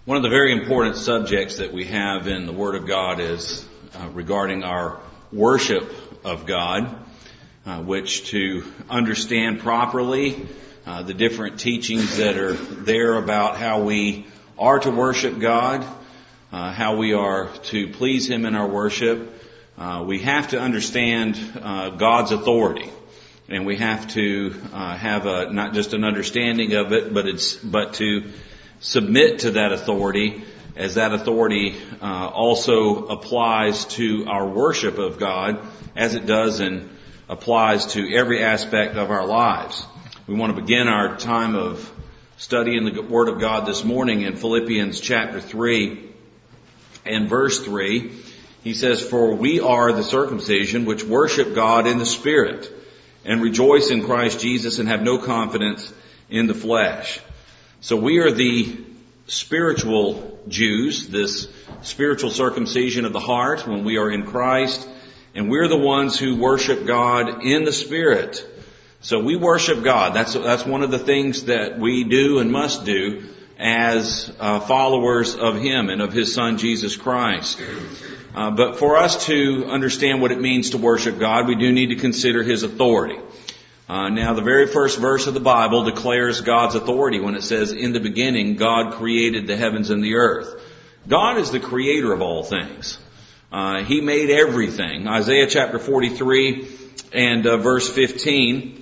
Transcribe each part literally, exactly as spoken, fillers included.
One of the very important subjects that we have in the Word of God is uh, regarding our worship of God, uh, which to understand properly uh, the different teachings that are there about how we are to worship God, uh, how we are to please Him in our worship. Uh, we have to understand uh, God's authority, and we have to uh, have a not just an understanding of it, but it's but to submit to that authority, as that authority uh, also applies to our worship of God, as it does and applies to every aspect of our lives. We want to begin our time of study in the Word of God this morning in Philippians chapter three and verse three. He says, "For we are the circumcision which worship God in the Spirit, and rejoice in Christ Jesus, and have no confidence in the flesh." So we are the spiritual Jews, this spiritual circumcision of the heart when we are in Christ, and we're the ones who worship God in the Spirit. So we worship God. That's that's one of the things that we do and must do as uh, followers of Him and of His Son Jesus Christ. Uh, but for us to understand what it means to worship God, we do need to consider His authority. Uh, now, the very first verse of the Bible declares God's authority when it says, "In the beginning, God created the heavens and the earth." God is the creator of all things. Uh, he made everything. Isaiah chapter forty-three and uh, verse fifteen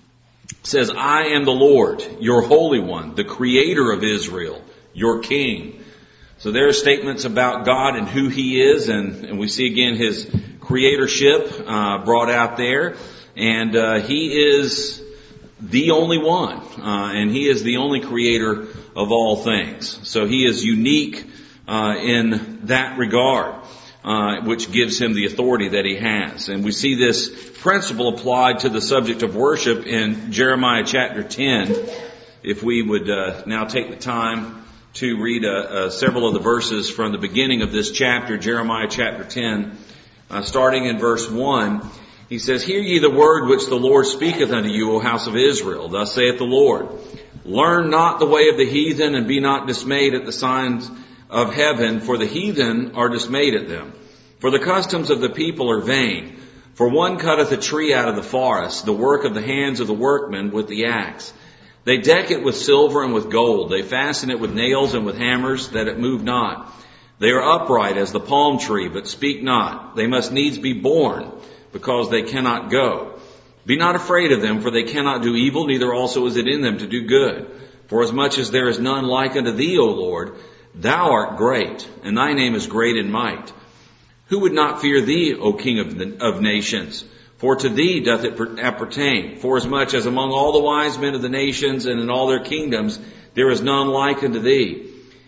says, "I am the Lord, your Holy One, the Creator of Israel, your King." So there are statements about God and who He is, and, and we see again His creatorship uh, brought out there. And uh, He is the only one, uh, and He is the only creator of all things. So He is unique uh, in that regard, uh, which gives Him the authority that He has. And we see this principle applied to the subject of worship in Jeremiah chapter ten. If we would uh, now take the time to read uh, uh, several of the verses from the beginning of this chapter, Jeremiah chapter ten, uh, starting in verse one. He says, "Hear ye the word which the Lord speaketh unto you, O house of Israel. Thus saith the Lord, Learn not the way of the heathen, and be not dismayed at the signs of heaven, for the heathen are dismayed at them. For the customs of the people are vain. For one cutteth a tree out of the forest, the work of the hands of the workmen with the axe. They deck it with silver and with gold. They fasten it with nails and with hammers, that it move not. They are upright as the palm tree, but speak not. They must needs be born, because they cannot go. Be not afraid of them, for they cannot do evil, neither also is it in them to do good. For as much as there is none like unto thee, O Lord, thou art great, and thy name is great in might. Who would not fear thee, O King of, the, of nations? For to thee doth it appertain. For as much as among all the wise men of the nations and in all their kingdoms there is none like unto thee.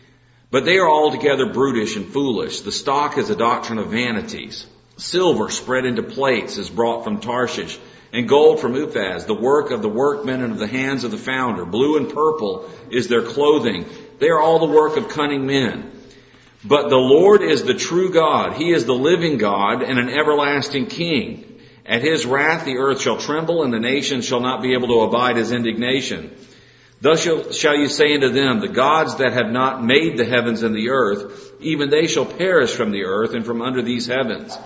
But they are altogether brutish and foolish. The stock is a doctrine of vanities. Silver spread into plates is brought from Tarshish, and gold from Uphaz, the work of the workmen and of the hands of the founder. Blue and purple is their clothing. They are all the work of cunning men. But the Lord is the true God. He is the living God and an everlasting King. At His wrath the earth shall tremble, and the nations shall not be able to abide His indignation. Thus shall, shall you say unto them, The gods that have not made the heavens and the earth, even they shall perish from the earth and from under these heavens.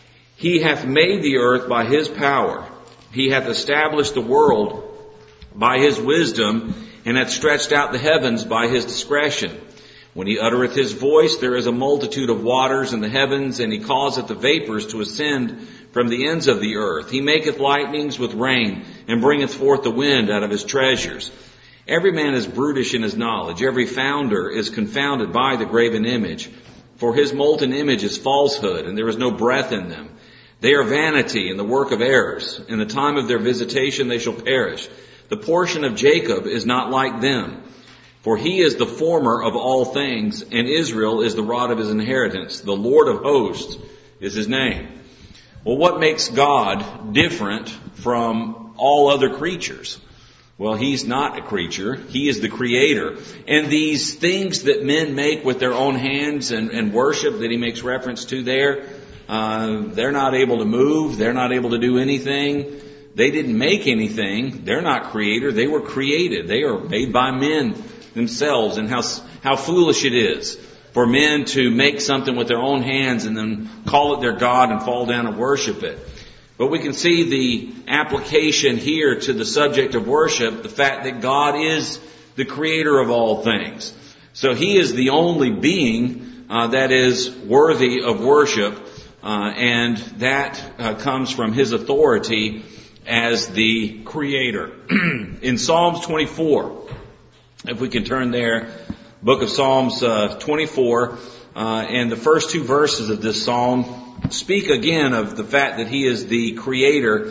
He hath made the earth by His power. He hath established the world by His wisdom, and hath stretched out the heavens by His discretion. When He uttereth His voice, there is a multitude of waters in the heavens, and He causeth the vapors to ascend from the ends of the earth. He maketh lightnings with rain, and bringeth forth the wind out of His treasures. Every man is brutish in his knowledge. Every founder is confounded by the graven image. For His molten image is falsehood, and there is no breath in them. They are vanity and the work of errors. In the time of their visitation they shall perish. The portion of Jacob is not like them. For he is the former of all things, and Israel is the rod of his inheritance. The Lord of hosts is His name. Well, what makes God different from all other creatures? Well, He's not a creature. He is the Creator. And these things that men make with their own hands and, and worship that He makes reference to there, Uh, they're not able to move. They're not able to do anything. They didn't make anything. They're not creator. They were created. They are made by men themselves and how, how foolish it is for men to make something with their own hands and then call it their God and fall down and worship it. But we can see the application here to the subject of worship, the fact that God is the creator of all things. So He is the only being uh, that is worthy of worship, uh, and that uh, comes from His authority as the creator. In Psalms twenty-four, if we can turn there, book of Psalms uh, twenty-four, uh, and the first two verses of this psalm speak again of the fact that He is the creator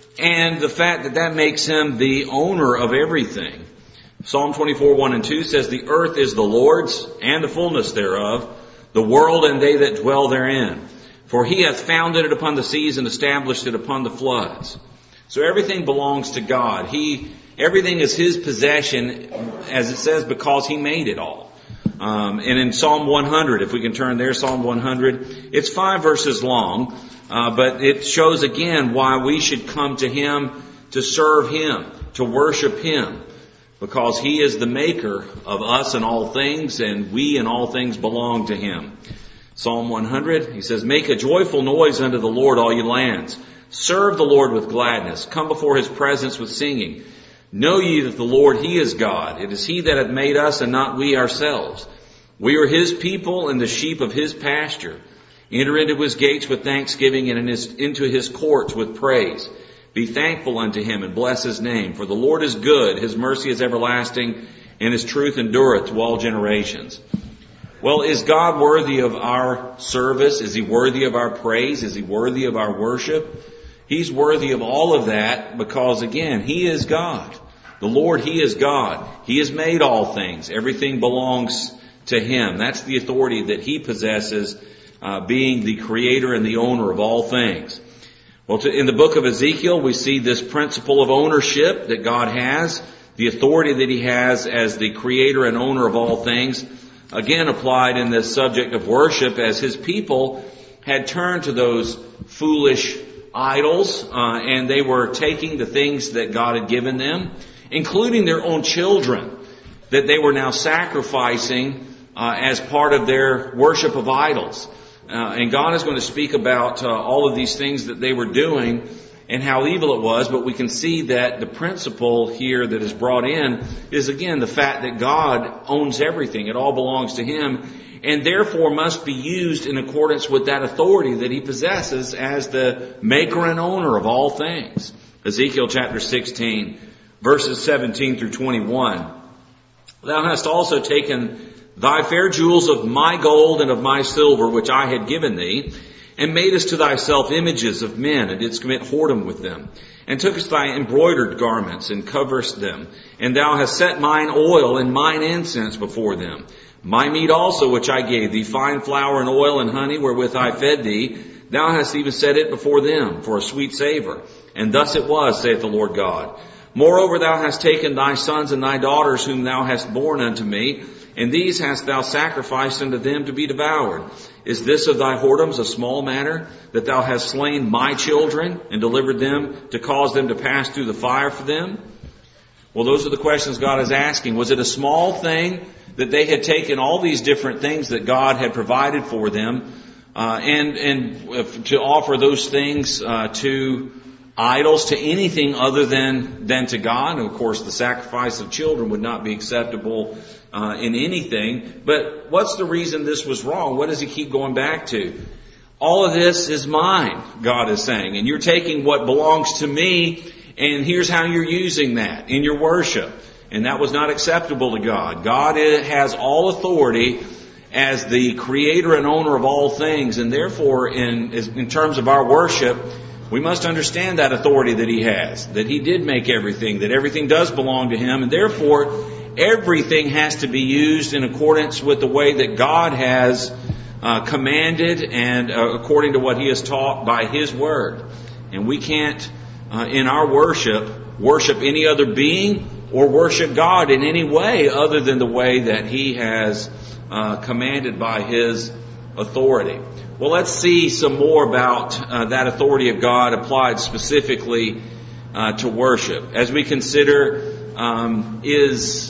and the fact that that makes Him the owner of everything. Psalm twenty-four, one and two says, "The earth is the Lord's and the fullness thereof, the world and they that dwell therein. For He hath founded it upon the seas and established it upon the floods." So everything belongs to God. He, everything is His possession, as it says, because He made it all. Um, and in Psalm one hundred, if we can turn there, Psalm one hundred, it's five verses long, uh, but it shows again why we should come to Him to serve Him, to worship Him, because He is the maker of us and all things, and we and all things belong to Him. Psalm one hundred, he says, "Make a joyful noise unto the Lord, all ye lands. Serve the Lord with gladness. Come before His presence with singing. Know ye that the Lord, He is God. It is He that hath made us, and not we ourselves. We are His people, and the sheep of His pasture. Enter into His gates with thanksgiving, and in his, into His courts with praise. Be thankful unto Him, and bless His name. For the Lord is good, His mercy is everlasting, and His truth endureth to all generations." Well, is God worthy of our service? Is He worthy of our praise? Is He worthy of our worship? He's worthy of all of that because, again, He is God. The Lord, He is God. He has made all things. Everything belongs to Him. That's the authority that He possesses, uh, being the creator and the owner of all things. Well, to, in the book of Ezekiel, we see this principle of ownership that God has, the authority that He has as the creator and owner of all things, again applied in this subject of worship as His people had turned to those foolish idols, uh, and they were taking the things that God had given them, including their own children, that they were now sacrificing uh, as part of their worship of idols. Uh, and God is going to speak about uh, all of these things that they were doing and how evil it was, but we can see that the principle here that is brought in is, again, the fact that God owns everything. It all belongs to Him, and therefore must be used in accordance with that authority that He possesses as the maker and owner of all things. Ezekiel chapter sixteen, verses seventeen through twenty-one. "Thou hast also taken thy fair jewels of my gold and of my silver, which I had given thee, and madest to thyself images of men, and didst commit whoredom with them, and tookest thy embroidered garments, and coverest them. And thou hast set mine oil and mine incense before them. My meat also, which I gave thee, fine flour and oil and honey, wherewith I fed thee, thou hast even set it before them for a sweet savor. And thus it was, saith the Lord God. Moreover, thou hast taken thy sons and thy daughters, whom thou hast borne unto me, and these hast thou sacrificed unto them to be devoured. Is this of thy whoredoms a small matter, that thou hast slain my children, and delivered them to cause them to pass through the fire for them?" Well, those are the questions God is asking. Was it a small thing that they had taken all these different things that God had provided for them, uh, and and to offer those things uh, to idols, to anything other than than to God? And of course, the sacrifice of children would not be acceptable uh, in anything. But what's the reason this was wrong? What does He keep going back to? All of this is mine, God is saying, and you're taking what belongs to me, and here's how you're using that in your worship. And that was not acceptable to God. God has all authority as the creator and owner of all things, and therefore, in in terms of our worship, we must understand that authority that He has, that He did make everything, that everything does belong to Him, and therefore everything has to be used in accordance with the way that God has uh, commanded and uh, according to what He has taught by His Word. And we can't, uh, in our worship, worship any other being or worship God in any way other than the way that He has uh, commanded by His authority. Well, let's see some more about uh, that authority of God applied specifically uh, to worship. As we consider, um, is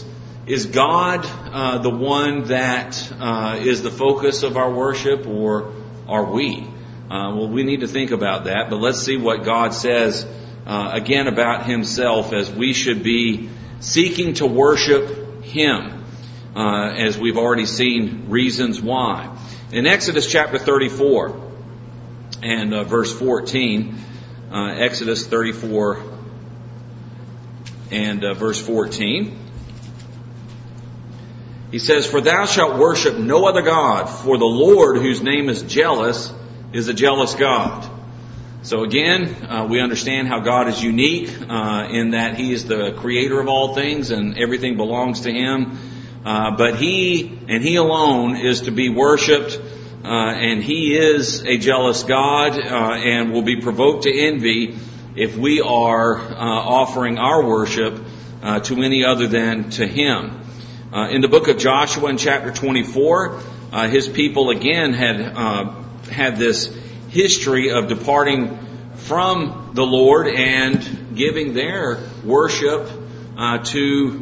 is God uh, the one that uh, is the focus of our worship, or are we? Uh, well, we need to think about that, but let's see what God says uh, again about Himself, as we should be seeking to worship Him, uh, as we've already seen reasons why. In Exodus chapter thirty-four and uh, verse fourteen, uh, Exodus thirty-four and uh, verse fourteen, he says, "For thou shalt worship no other God, for the Lord, whose name is jealous, is a jealous God." So again, uh, we understand how God is unique uh, in that He is the creator of all things and everything belongs to Him. Uh, but He and He alone is to be worshipped, uh, and He is a jealous God uh, and will be provoked to envy if we are uh, offering our worship uh, to any other than to Him. Uh, in the book of Joshua in chapter twenty-four, uh, his people again had uh, had this history of departing from the Lord and giving their worship uh, to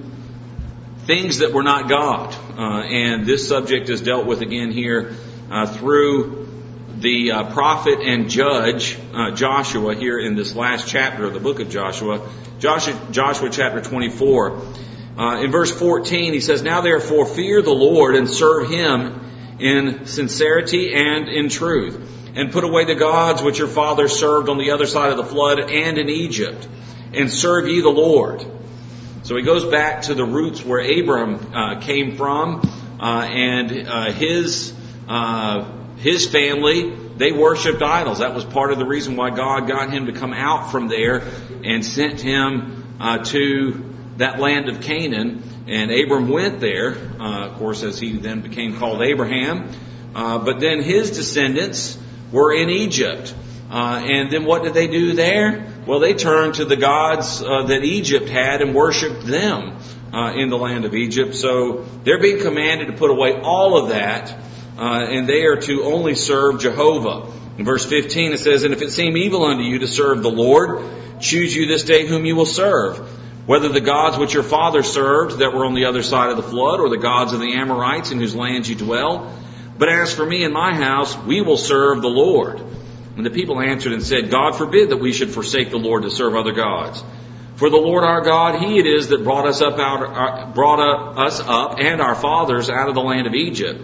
things that were not God. Uh, and this subject is dealt with again here uh, through the uh, prophet and judge uh, Joshua here in this last chapter of the book of Joshua, Joshua, Joshua chapter twenty-four. Uh, in verse fourteen, he says, "Now therefore fear the Lord and serve Him in sincerity and in truth, and put away the gods which your fathers served on the other side of the flood and in Egypt, and serve ye the Lord." So he goes back to the roots where Abram uh, came from, uh, and uh, his uh, his family, they worshipped idols. That was part of the reason why God got him to come out from there and sent him uh, to that land of Canaan. And Abram went there, uh, of course, as he then became called Abraham. Uh, but then his descendants were in Egypt. Uh, and then what did they do there? Well, they turned to the gods uh, that Egypt had and worshipped them uh, in the land of Egypt. So they're being commanded to put away all of that, uh, and they are to only serve Jehovah. In verse fifteen it says, "And if it seem evil unto you to serve the Lord, choose you this day whom you will serve, whether the gods which your fathers served that were on the other side of the flood, or the gods of the Amorites in whose lands you dwell. But as for me and my house, we will serve the Lord." And the people answered and said, "God forbid that we should forsake the Lord to serve other gods. For the Lord our God, He it is that brought us up out, uh, brought us up and our fathers out of the land of Egypt,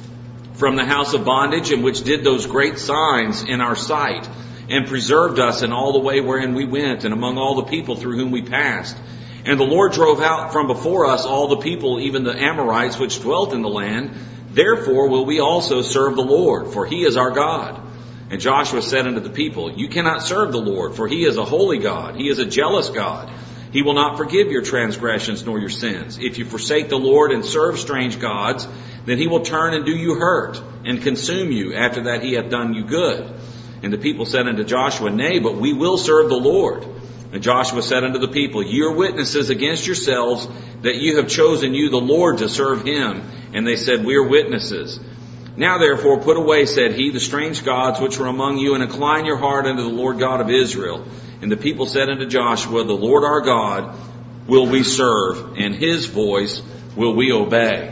from the house of bondage, in which did those great signs in our sight, and preserved us in all the way wherein we went, and among all the people through whom we passed. And the Lord drove out from before us all the people, even the Amorites, which dwelt in the land. Therefore will we also serve the Lord, for He is our God." And Joshua said unto the people, "You cannot serve the Lord, for He is a holy God. He is a jealous God. He will not forgive your transgressions nor your sins. If you forsake the Lord and serve strange gods, then He will turn and do you hurt, and consume you after that He hath done you good." And the people said unto Joshua, "Nay, but we will serve the Lord." And Joshua said unto the people, "Ye are witnesses against yourselves that you have chosen you the Lord to serve Him." And they said, "We are witnesses." "Now therefore put away," said he, "the strange gods which were among you, and incline your heart unto the Lord God of Israel." And the people said unto Joshua, "The Lord our God will we serve, and His voice will we obey."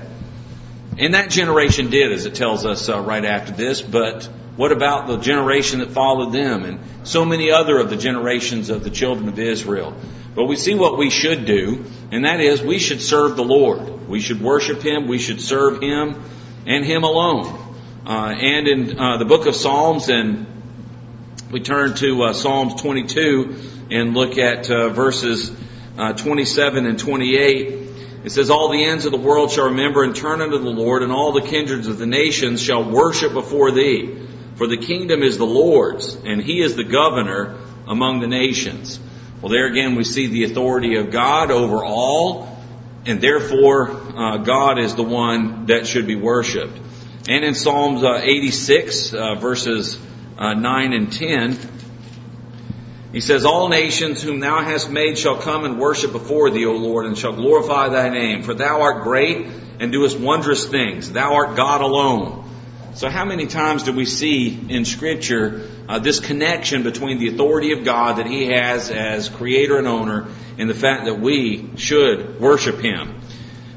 And that generation did, as it tells us uh, right after this. But what about the generation that followed them, and so many other of the generations of the children of Israel? Well, we see what we should do, and that is we should serve the Lord. We should worship Him. We should serve Him and Him alone. Uh, and in uh, the book of Psalms, and we turn to uh, Psalms twenty-two and look at uh, verses uh, twenty-seven and twenty-eight. It says, "All the ends of the world shall remember and turn unto the Lord, and all the kindreds of the nations shall worship before Thee. For the kingdom is the Lord's, and He is the governor among the nations." Well, there again we see the authority of God over all, and therefore uh, God is the one that should be worshipped. And in Psalms uh, eighty-six, uh, verses uh, nine and ten, he says, "All nations whom Thou hast made shall come and worship before Thee, O Lord, and shall glorify Thy name. For Thou art great, and doest wondrous things. Thou art God alone." So how many times do we see in Scripture uh, this connection between the authority of God that He has as creator and owner and the fact that we should worship Him?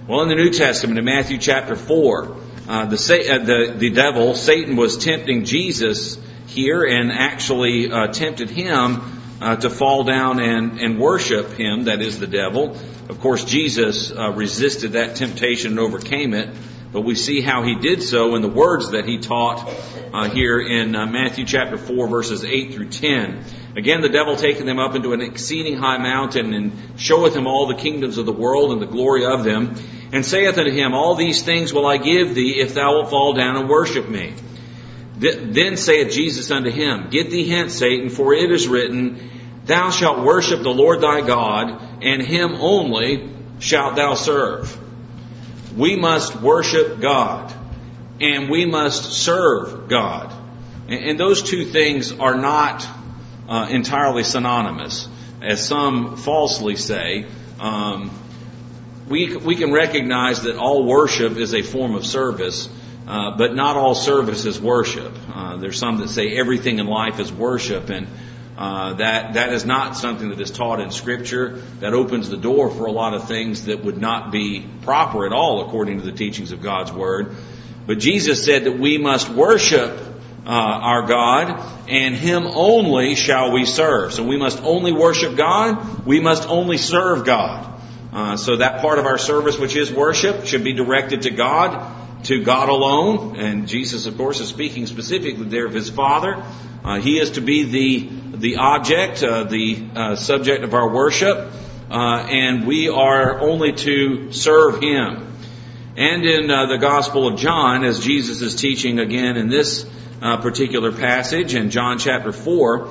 Well, in the New Testament, in Matthew chapter four, uh, the, uh, the the devil, Satan, was tempting Jesus here and actually uh, tempted him uh, to fall down and, and worship him, that is the devil. Of course, Jesus uh, resisted that temptation and overcame it, but we see how he did so in the words that he taught uh, here in uh, Matthew chapter four, verses eight through ten. Again, the devil taketh him up into an exceeding high mountain, and showeth him all the kingdoms of the world and the glory of them, and saith unto him, All these things will I give thee, if thou wilt fall down and worship me. Then saith Jesus unto him, Get thee hence, Satan, for it is written, Thou shalt worship the Lord thy God, and him only shalt thou serve. We must worship God, and we must serve God. And those two things are not uh, entirely synonymous, as some falsely say. Um, we we can recognize that all worship is a form of service, uh, but not all service is worship. Uh, there's some that say everything in life is worship, and Uh, that that is not something that is taught in Scripture. That opens the door for a lot of things that would not be proper at all according to the teachings of God's Word. But Jesus said that we must worship uh, our God, and Him only shall we serve. So we must only worship God. We must only serve God. Uh, so that part of our service, which is worship, should be directed to God, to God alone. And Jesus, of course, is speaking specifically there of His Father. Uh, he is to be the the object, uh, the uh, subject of our worship, uh, and we are only to serve Him. And in uh, the Gospel of John, as Jesus is teaching again in this uh, particular passage, in John chapter four,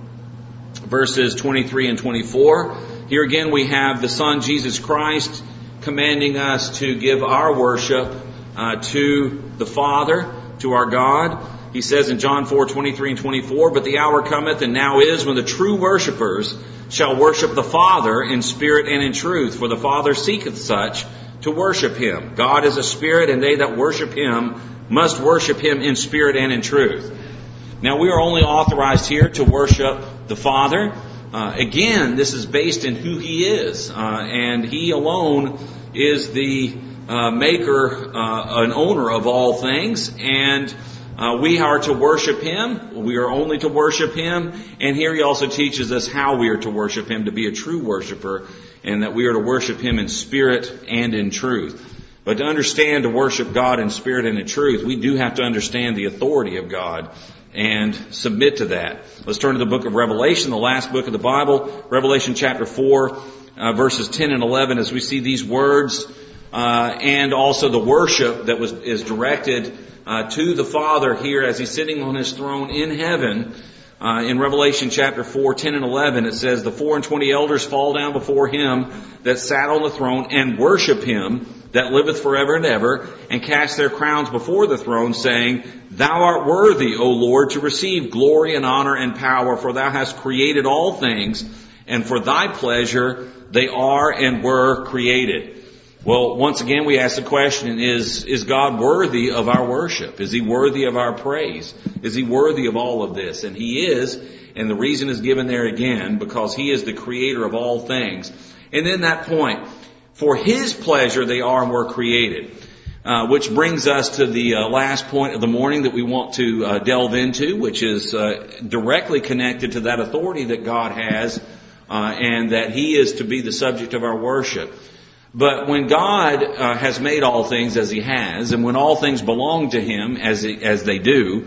verses twenty-three and twenty-four, here again we have the Son, Jesus Christ, commanding us to give our worship uh, to the Father, to our God. He says in John four, twenty-three and twenty-four, But the hour cometh, and now is, when the true worshippers shall worship the Father in spirit and in truth. For the Father seeketh such to worship Him. God is a spirit, and they that worship Him must worship Him in spirit and in truth. Now, we are only authorized here to worship the Father. Uh, again, this is based in who He is. Uh, and He alone is the uh, maker, uh, an owner of all things. And Uh, we are to worship Him. We are only to worship Him. And here He also teaches us how we are to worship Him, to be a true worshiper, and that we are to worship Him in spirit and in truth. But to understand, to worship God in spirit and in truth, we do have to understand the authority of God and submit to that. Let's turn to the book of Revelation, the last book of the Bible, Revelation chapter four, uh, verses ten and eleven, as we see these words, uh, and also the worship that was is directed Uh, to the Father here as He's sitting on His throne in heaven. Uh, in Revelation chapter four, ten and eleven, it says, The four and twenty elders fall down before Him that sat on the throne, and worship Him that liveth forever and ever, and cast their crowns before the throne, saying, Thou art worthy, O Lord, to receive glory and honor and power, for Thou hast created all things, and for Thy pleasure they are and were created. Well, once again, we ask the question, is, is God worthy of our worship? Is He worthy of our praise? Is He worthy of all of this? And He is, and the reason is given there again, because He is the creator of all things. And then that point, for His pleasure they are and were created. Uh, which brings us to the uh, last point of the morning that we want to uh, delve into, which is uh, directly connected to that authority that God has, uh, and that He is to be the subject of our worship. But when God uh, has made all things as He has, and when all things belong to Him as he, as they do,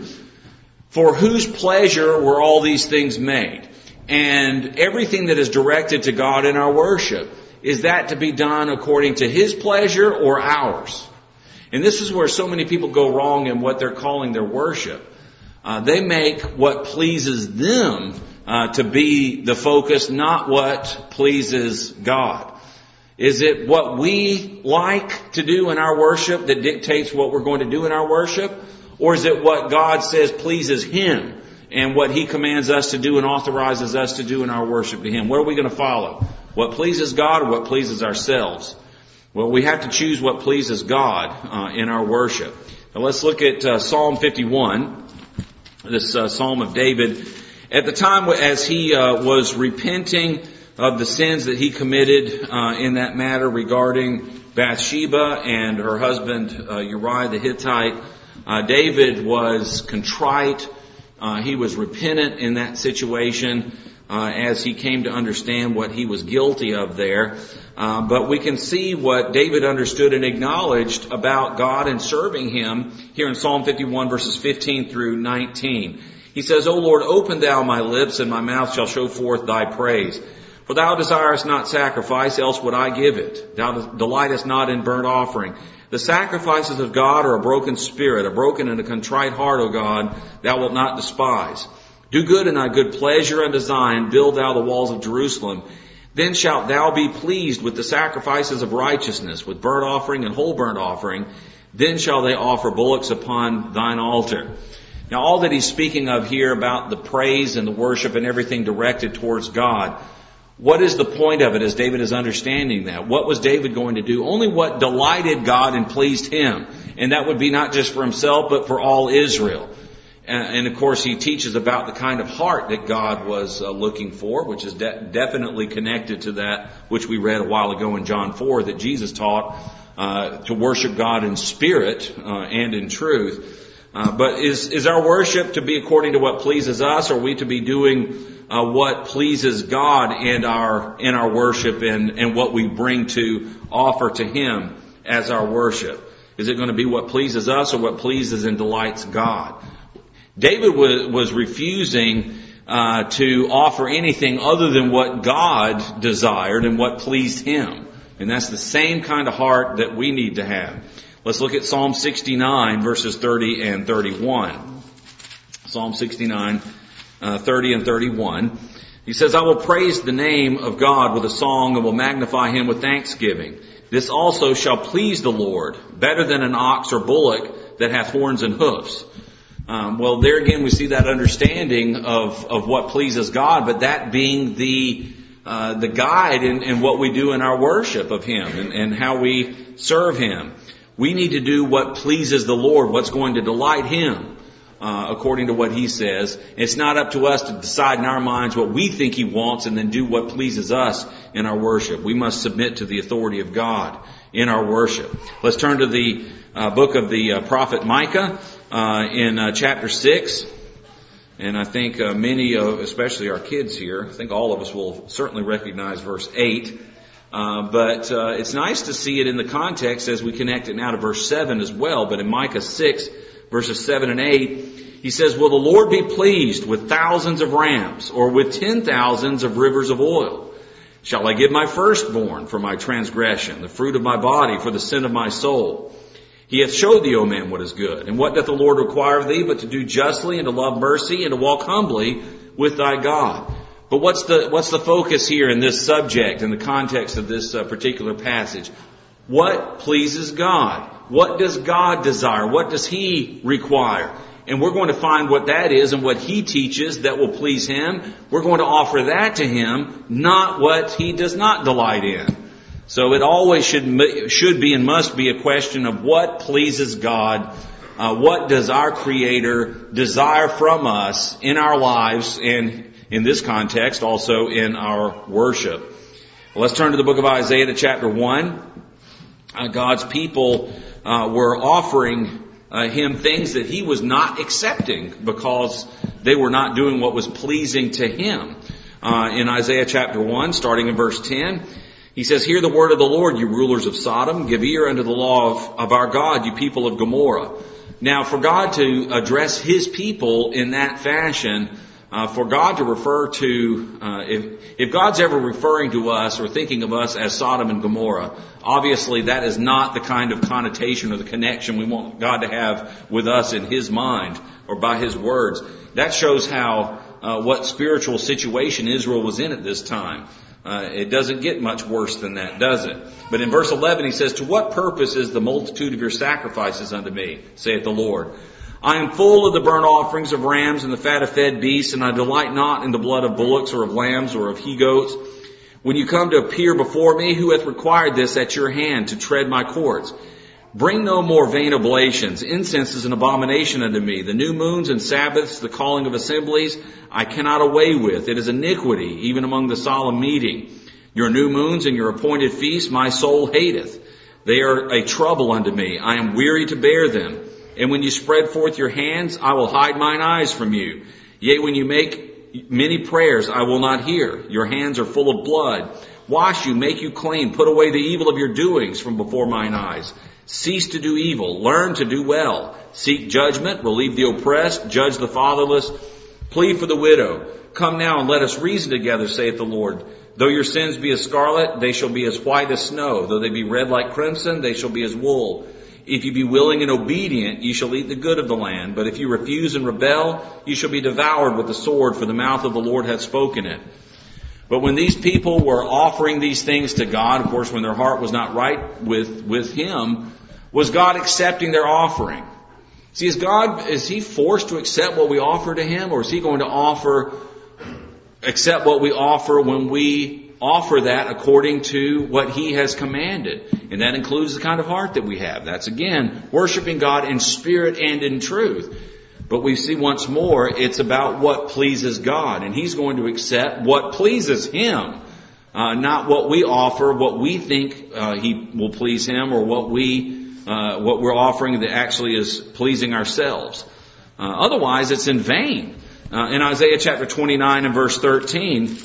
for whose pleasure were all these things made? And everything that is directed to God in our worship, is that to be done according to His pleasure or ours? And this is where so many people go wrong in what they're calling their worship. Uh, they make what pleases them uh, to be the focus, not what pleases God. Is it what we like to do in our worship that dictates what we're going to do in our worship? Or is it what God says pleases Him and what He commands us to do and authorizes us to do in our worship to Him? What are we going to follow? What pleases God or what pleases ourselves? Well, we have to choose what pleases God uh, in our worship. Now let's look at uh, Psalm fifty-one, this uh, Psalm of David. At the time as he uh, was repenting of the sins that he committed uh, in that matter regarding Bathsheba and her husband uh, Uriah the Hittite. Uh, David was contrite. Uh, he was repentant in that situation uh, as he came to understand what he was guilty of there. Uh, but we can see what David understood and acknowledged about God and serving Him here in Psalm fifty-one, verses fifteen through nineteen. He says, O Lord, open thou my lips, and my mouth shall show forth thy praise. For thou desirest not sacrifice, else would I give it. Thou delightest not in burnt offering. The sacrifices of God are a broken spirit, a broken and a contrite heart, O God, thou wilt not despise. Do good in thy good pleasure unto Zion, build thou the walls of Jerusalem. Then shalt thou be pleased with the sacrifices of righteousness, with burnt offering and whole burnt offering. Then shall they offer bullocks upon thine altar. Now all that he's speaking of here about the praise and the worship and everything directed towards God, what is the point of it as David is understanding that? What was David going to do? Only what delighted God and pleased him. And that would be not just for himself, but for all Israel. And of course, he teaches about the kind of heart that God was uh, looking for, which is de- definitely connected to that which we read a while ago in John four, that Jesus taught uh, to worship God in spirit uh, and in truth. Uh, but is is our worship to be according to what pleases us, or are we to be doing uh, what pleases God in our in our worship and, and what we bring to offer to Him as our worship? Is it going to be what pleases us or what pleases and delights God? David was, was refusing uh, to offer anything other than what God desired and what pleased Him. And that's the same kind of heart that we need to have. Let's look at Psalm sixty-nine, verses thirty and thirty-one. Psalm sixty-nine, uh, thirty and thirty-one. He says, I will praise the name of God with a song and will magnify Him with thanksgiving. This also shall please the Lord, better than an ox or bullock that hath horns and hoofs. Um, well, there again we see that understanding of, of what pleases God, but that being the uh, the guide in, in what we do in our worship of Him and, and how we serve Him. We need to do what pleases the Lord, what's going to delight Him, uh, according to what He says. It's not up to us to decide in our minds what we think He wants and then do what pleases us in our worship. We must submit to the authority of God in our worship. Let's turn to the uh, book of the uh, prophet Micah. Uh, in uh, chapter six, and I think uh, many, of, especially our kids here, I think all of us will certainly recognize verse eight. Uh, but uh, it's nice to see it in the context as we connect it now to verse seven as well. But in Micah six, verses seven and eight, he says, Will the Lord be pleased with thousands of rams, or with ten thousands of rivers of oil? Shall I give my firstborn for my transgression, the fruit of my body for the sin of my soul? He hath showed thee, O man, what is good. And what doth the Lord require of thee but to do justly and to love mercy and to walk humbly with thy God? But what's the what's the focus here in this subject, in the context of this uh, particular passage? What pleases God? What does God desire? What does He require? And we're going to find what that is and what He teaches that will please Him. We're going to offer that to Him, not what He does not delight in. So it always should should be and must be a question of what pleases God. Uh, what does our Creator desire from us in our lives, and in this context also in our worship? Well, let's turn to the book of Isaiah to chapter one. Uh, God's people uh, were offering uh, Him things that He was not accepting because they were not doing what was pleasing to Him. Uh, in Isaiah chapter one, starting in verse ten, He says, Hear the word of the Lord, you rulers of Sodom. Give ear unto the law of, of our God, you people of Gomorrah. Now, for God to address His people in that fashion, uh, for God to refer to, uh, if, if God's ever referring to us or thinking of us as Sodom and Gomorrah, obviously that is not the kind of connotation or the connection we want God to have with us in His mind or by His words. That shows how, uh, what spiritual situation Israel was in at this time. Uh, it doesn't get much worse than that, does it? But in verse eleven, he says, To what purpose is the multitude of your sacrifices unto me, saith the Lord? I am full of the burnt offerings of rams and the fat of fed beasts, and I delight not in the blood of bullocks or of lambs or of he-goats. When you come to appear before me, who hath required this at your hand to tread my courts? Bring no more vain oblations. Incense is an abomination unto me. The new moons and Sabbaths, the calling of assemblies, I cannot away with. It is iniquity, even among the solemn meeting. Your new moons and your appointed feasts my soul hateth. They are a trouble unto me. I am weary to bear them. And when you spread forth your hands, I will hide mine eyes from you. Yea, when you make many prayers, I will not hear. Your hands are full of blood. Wash you, make you clean. Put away the evil of your doings from before mine eyes. Cease to do evil. Learn to do well. Seek judgment. Relieve the oppressed. Judge the fatherless. Plead for the widow. Come now and let us reason together, saith the Lord. Though your sins be as scarlet, they shall be as white as snow. Though they be red like crimson, they shall be as wool. If you be willing and obedient, you shall eat the good of the land. But if you refuse and rebel, you shall be devoured with the sword, for the mouth of the Lord hath spoken it. But when these people were offering these things to God, of course, when their heart was not right with, with Him, was God accepting their offering? See, is God, is He forced to accept what we offer to Him, or is He going to offer, accept what we offer when we offer that according to what He has commanded? And that includes the kind of heart that we have. That's, again, worshiping God in spirit and in truth. But we see once more, it's about what pleases God. And He's going to accept what pleases Him. Uh, not what we offer, what we think uh, He will please Him, or what we, uh, what we're offering that actually is pleasing ourselves. Uh, otherwise, it's in vain. Uh, in Isaiah chapter twenty-nine and verse thirteen,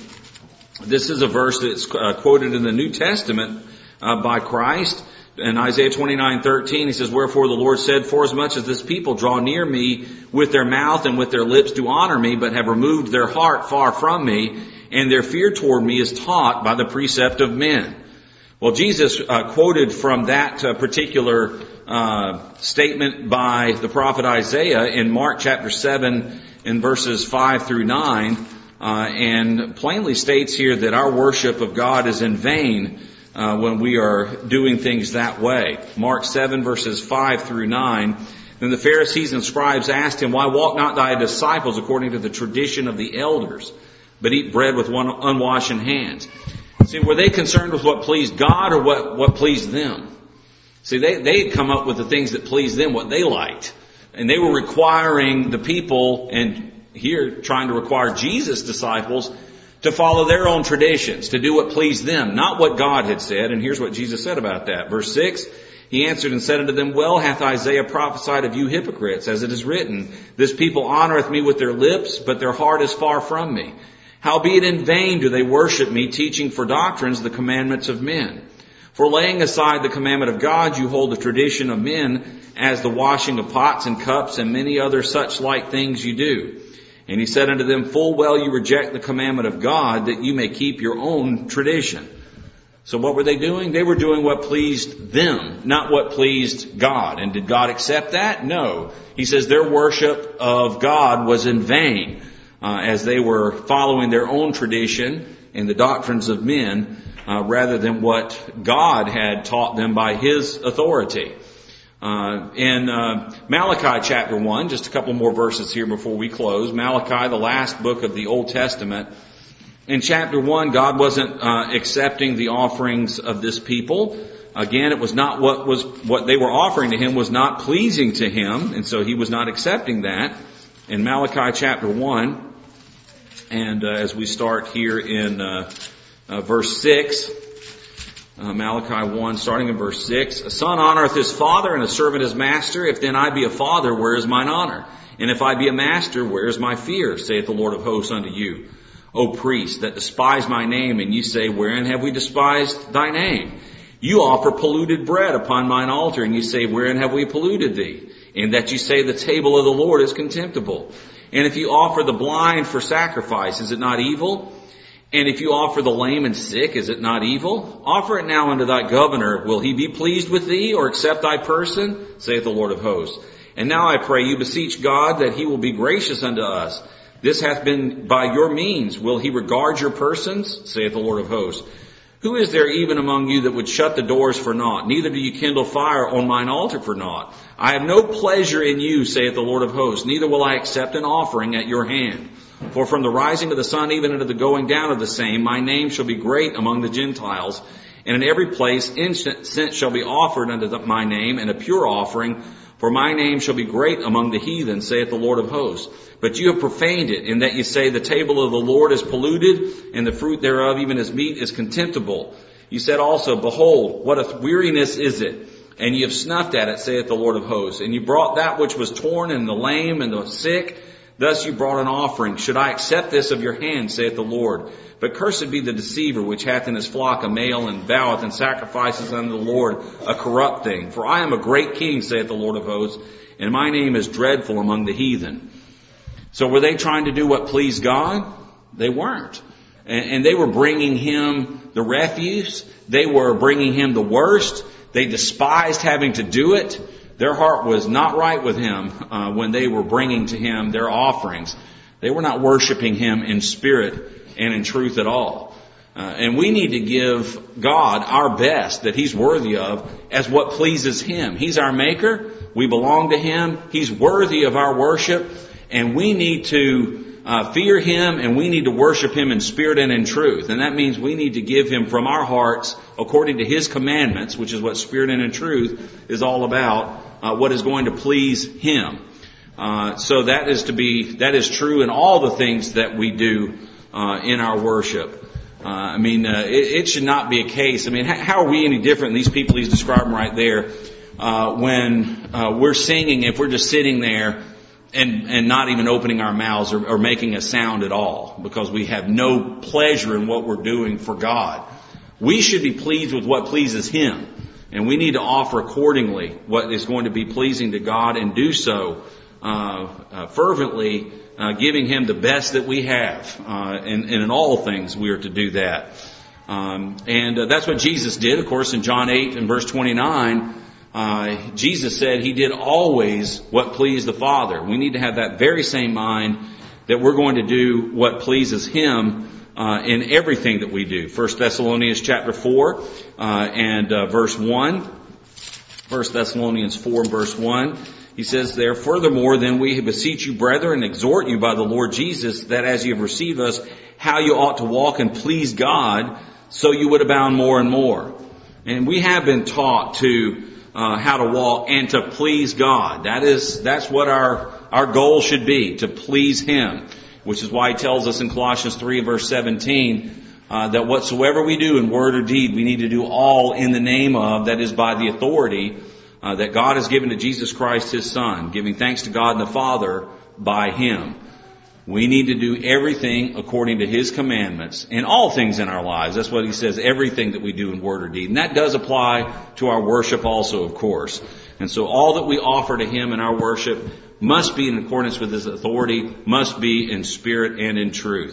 this is a verse that's uh, quoted in the New Testament uh, by Christ. In Isaiah twenty-nine thirteen, he says, Wherefore the Lord said, Forasmuch as this people draw near me with their mouth and with their lips do honor me, but have removed their heart far from me, and their fear toward me is taught by the precept of men. Well, Jesus uh, quoted from that uh, particular uh, statement by the prophet Isaiah in Mark chapter seven in verses five through nine, uh, and plainly states here that our worship of God is in vain Uh, when we are doing things that way. Mark seven verses five through nine. Then the Pharisees and scribes asked him, Why walk not thy disciples according to the tradition of the elders, but eat bread with one unwashed hands? See, were they concerned with what pleased God or what, what pleased them? See, they, they had come up with the things that pleased them, what they liked. And they were requiring the people, and here trying to require Jesus' disciples, to follow their own traditions, to do what pleased them, not what God had said. And here's what Jesus said about that. Verse six, He answered and said unto them, Well hath Isaiah prophesied of you hypocrites, as it is written, This people honoreth me with their lips, but their heart is far from me. Howbeit in vain do they worship me, teaching for doctrines the commandments of men. For laying aside the commandment of God, you hold the tradition of men, as the washing of pots and cups, and many other such like things you do. And He said unto them, Full well you reject the commandment of God, that you may keep your own tradition. So what were they doing? They were doing what pleased them, not what pleased God. And did God accept that? No. He says their worship of God was in vain, uh, as they were following their own tradition and the doctrines of men, uh, rather than what God had taught them by His authority. Uh, in uh, Malachi chapter one, just a couple more verses here before we close. Malachi, the last book of the Old Testament. In chapter one, God wasn't uh, accepting the offerings of this people. Again, it was not what was what they were offering to Him was not pleasing to Him, and so He was not accepting that. In Malachi chapter one, and uh, as we start here in uh, uh, verse six. Uh, Malachi one, starting in verse six. A son honoreth his father, and a servant his master. If then I be a father, where is mine honor? And if I be a master, where is my fear? Saith the Lord of hosts unto you. O priests, that despise my name, and ye say, Wherein have we despised thy name? You offer polluted bread upon mine altar, and ye say, Wherein have we polluted thee? And that ye say, The table of the Lord is contemptible. And if you offer the blind for sacrifice, is it not evil? And if you offer the lame and sick, is it not evil? Offer it now unto thy governor. Will he be pleased with thee, or accept thy person? Saith the Lord of hosts. And now I pray you beseech God that He will be gracious unto us. This hath been by your means. Will He regard your persons? Saith the Lord of hosts. Who is there even among you that would shut the doors for naught? Neither do you kindle fire on mine altar for naught. I have no pleasure in you, saith the Lord of hosts. Neither will I accept an offering at your hand. For from the rising of the sun even unto the going down of the same, my name shall be great among the Gentiles, And in every place incense shall be offered unto the, my name, and a pure offering, for my name shall be great among the heathen, saith the Lord of hosts. But you have profaned it, in that you say, the table of the Lord is polluted, and the fruit thereof, even as meat, is contemptible. You said also, behold, what a weariness is it, and ye have snuffed at it, saith the Lord of hosts. And you brought that which was torn, and the lame, and the sick. Thus you brought an offering. Should I accept this of your hand, saith the Lord? But cursed be the deceiver, which hath in his flock a male, and voweth and sacrifices unto the Lord a corrupt thing. For I am a great king, saith the Lord of hosts, and my name is dreadful among the heathen. So were they trying to do what pleased God? They weren't. And, and they were bringing him the refuse. They were bringing him the worst. They despised having to do it. Their heart was not right with him uh, when they were bringing to him their offerings. They were not worshiping him in spirit and in truth at all. Uh, and we need to give God our best that he's worthy of as what pleases him. He's our maker. We belong to him. He's worthy of our worship. And we need to uh, fear him, and we need to worship him in spirit and in truth. And that means we need to give him from our hearts, according to his commandments, which is what spirit and in truth is all about, uh, what is going to please him. Uh, so that is to be, that is true in all the things that we do uh, in our worship. Uh, I mean, uh, it, it should not be a case. I mean, how, how are we any different than these people he's describing right there uh, when uh, we're singing, if we're just sitting there and, and not even opening our mouths or, or making a sound at all because we have no pleasure in what we're doing for God? We should be pleased with what pleases him. And we need to offer accordingly what is going to be pleasing to God, and do so uh, uh, fervently, uh, giving him the best that we have. Uh, and, and in all things we are to do that. Um, and uh, that's what Jesus did. Of course, in John eight and verse twenty-nine, uh, Jesus said he did always what pleased the Father. We need to have that very same mind that we're going to do what pleases him Uh, in everything that we do. First Thessalonians chapter four uh, and uh, verse one. First Thessalonians four and verse one. He says there, furthermore, then we beseech you, brethren, and exhort you by the Lord Jesus, that as you have received us, how you ought to walk and please God, so you would abound more and more. And we have been taught to uh, how to walk and to please God. That is, that's what our our goal should be, to please him. Which is why he tells us in Colossians three verse seventeen uh, that whatsoever we do in word or deed, we need to do all in the name of, that is by the authority uh, that God has given to Jesus Christ his Son, giving thanks to God and the Father by him. We need to do everything according to his commandments in all things in our lives. That's what he says, everything that we do in word or deed. And that does apply to our worship also, of course. And so all that we offer to him in our worship must be in accordance with his authority, must be in spirit and in truth.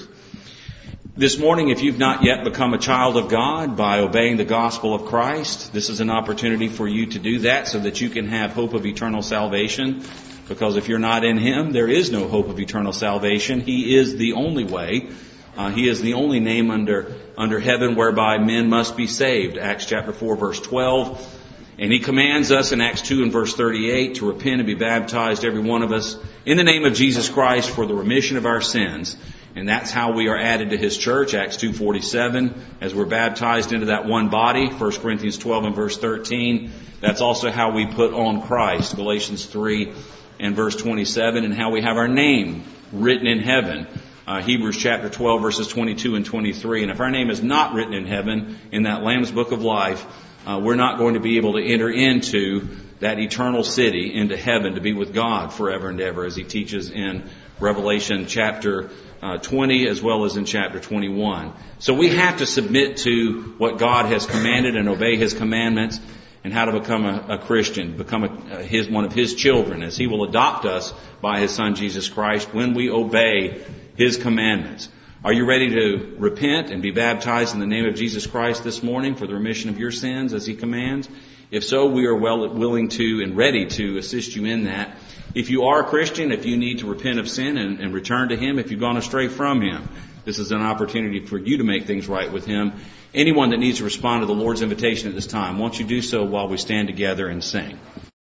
This morning, if you've not yet become a child of God by obeying the gospel of Christ, this is an opportunity for you to do that so that you can have hope of eternal salvation. Because if you're not in him, there is no hope of eternal salvation. He is the only way. Uh, he is the only name under under heaven whereby men must be saved. Acts chapter four verse twelve. And he commands us in Acts two and verse thirty-eight to repent and be baptized, every one of us, in the name of Jesus Christ for the remission of our sins. And that's how we are added to his church, Acts two forty-seven, as we're baptized into that one body, First Corinthians twelve and verse thirteen. That's also how we put on Christ, Galatians three and verse twenty-seven, and how we have our name written in heaven, uh, Hebrews chapter twelve verses twenty-two and twenty-three. And if our name is not written in heaven, in that Lamb's Book of Life, Uh, we're not going to be able to enter into that eternal city, into heaven, to be with God forever and ever, as he teaches in Revelation chapter uh, twenty as well as in chapter twenty-one. So we have to submit to what God has commanded and obey his commandments, and how to become a, a Christian, become a, a, his one of his children, as he will adopt us by his Son Jesus Christ when we obey his commandments. Are you ready to repent and be baptized in the name of Jesus Christ this morning for the remission of your sins as he commands? If so, we are well willing to and ready to assist you in that. If you are a Christian, if you need to repent of sin and, and return to him, if you've gone astray from him, this is an opportunity for you to make things right with him. Anyone that needs to respond to the Lord's invitation at this time, won't you do so while we stand together and sing?